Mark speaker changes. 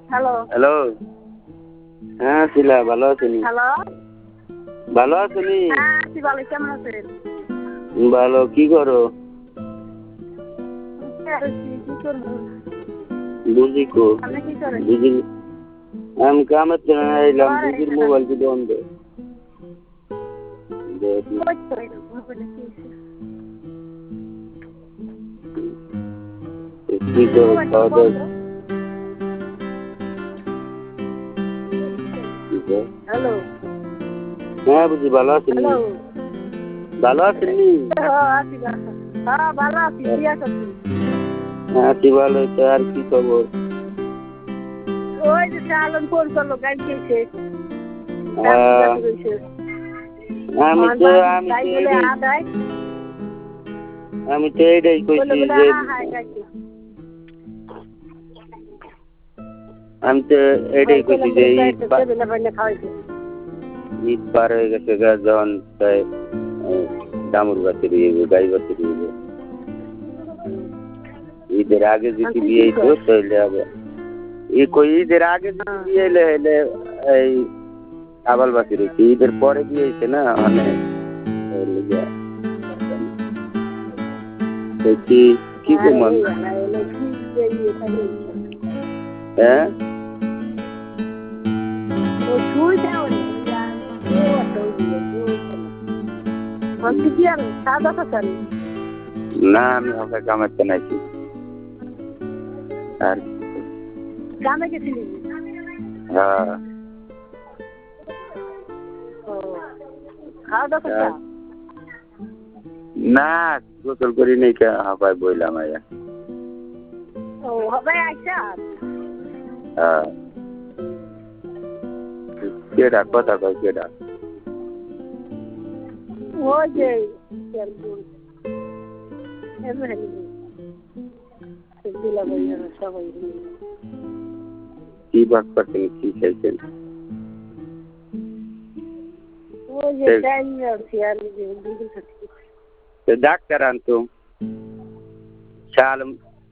Speaker 1: Hello
Speaker 2: hello. হ্যাঁ শিলা, ভালো আছেন?
Speaker 1: হ্যালো
Speaker 2: ভালো আছেন?
Speaker 1: হ্যাঁ আছি ভালো, কেমন আছেন?
Speaker 2: ভালো। কি করো?
Speaker 1: কি করবো?
Speaker 2: বুঝি কো
Speaker 1: আপনি কি করেন?
Speaker 2: বুঝি আমি কামের জন্য এলাম।
Speaker 1: ঘরে
Speaker 2: বুঝির মোবাইল কি বন্ধ?
Speaker 1: কই করেন? মোবাইলে কি হইছে?
Speaker 2: কি করো?
Speaker 1: মোবাইল
Speaker 2: খাওয়া
Speaker 1: বন্ধ?
Speaker 2: দাওয়া?
Speaker 1: হ্যালো
Speaker 2: হ্যাঁ বুঝি, ভালো আছেন?
Speaker 1: হ্যালো
Speaker 2: ভালো আছেন?
Speaker 1: আছি ভালো। হ্যাঁ ভালো আছি, বিয়া করছি।
Speaker 2: আছি ভালো। তো আর কি খবর?
Speaker 1: ওই যে চালন ফোন করলো, গাড়ি খেয়েছে।
Speaker 2: আহ, আমি তো
Speaker 1: তাই বলে আদায়
Speaker 2: আমি তো এইটাই
Speaker 1: বলে
Speaker 2: কইছি
Speaker 1: বলে
Speaker 2: যে
Speaker 1: হ্যাঁ গাইছে।
Speaker 2: আমি তো এইটাই কইছি যে ঈদ পার হয়ে গেছে, যখন দামুর বাতি রইবে, গাই বাতি রইবে। ঈদের আগে যদি বিয়ে হইতো তাহলে আবার ঈদের আগে যদি বিয়ে হইলে হইলে এই আবাল বাতি রয়েছে। ঈদের পরে বিয়ে হয়েছে না, মানে কি কি কমান? হ্যাঁ না, আমি ওকে কামাতে নাইছি। আর
Speaker 1: গ্রামে গেছিলি?
Speaker 2: হ্যাঁ
Speaker 1: খাওয়া দাওয়া করছা?
Speaker 2: না, গোসল করি নাই, হাবাই বইলাম আয়া।
Speaker 1: ও হবে আচ্ছা।
Speaker 2: হ্যাঁ কেডা কথা কয়? কেডা?
Speaker 1: ওই যে
Speaker 2: কি বাক করছেন? কি চাইছেন? ডাক্তার আনতো, শাল